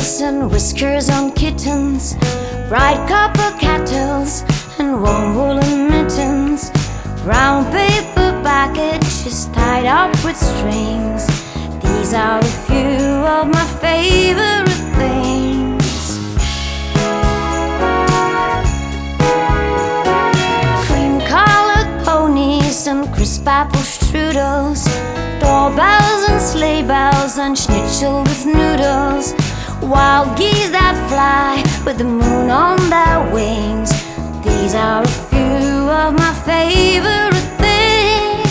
bells and whiskers on kittens, bright copper kettles and warm woolen mittens, brown paper packages tied up with strings. These are a few of my favorite things. Cream-colored ponies and crisp apple strudels, doorbells and sleigh bells and schnitzel with noodles, wild geese that fly with the moon on their wings. These are a few of my favorite things.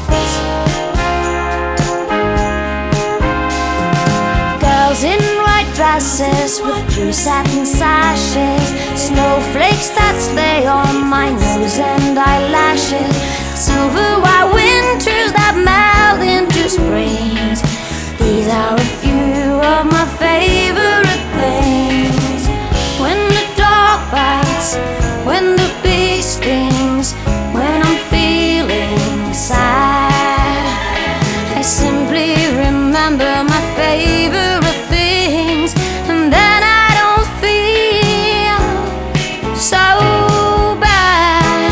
Girls in white dresses with blue satin sashes, snowflakes that stay on my nose and eyelashes, silver white winters that melt into springs. These are a few of my favorite things. When the dog bites, when the bee stings, when I'm feeling sad, I simply remember my favorite things, and then I don't feel so bad.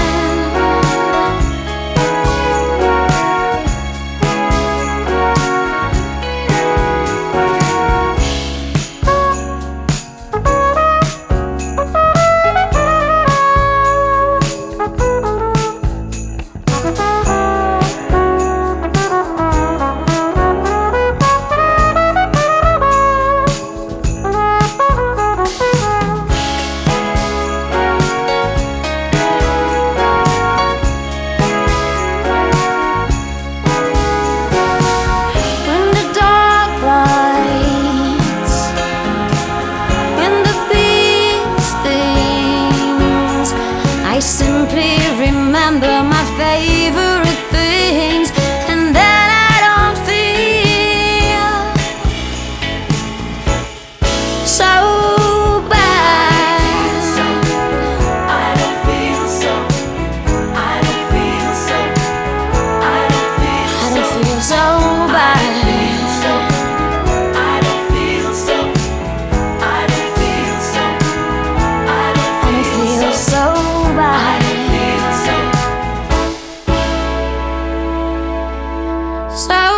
I simply remember my favorite things, and then I don't feel so bad. I don't feel so. I don't feel so. I don't feel so. So bad. I don't feel so. I don't feel so. I don't feel so. So bad. I don't feel so. So